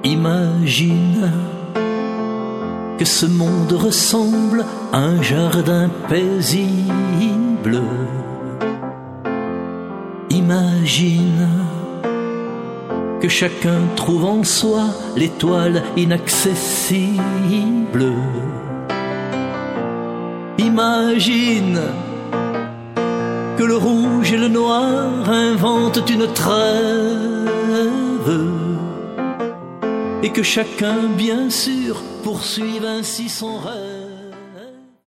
Imagine que ce monde ressemble à un jardin paisible. Imagine que chacun trouve en soi l'étoile inaccessible. Imagine que le rouge et le noir inventent une trêve et que chacun, bien sûr, poursuive ainsi son rêve.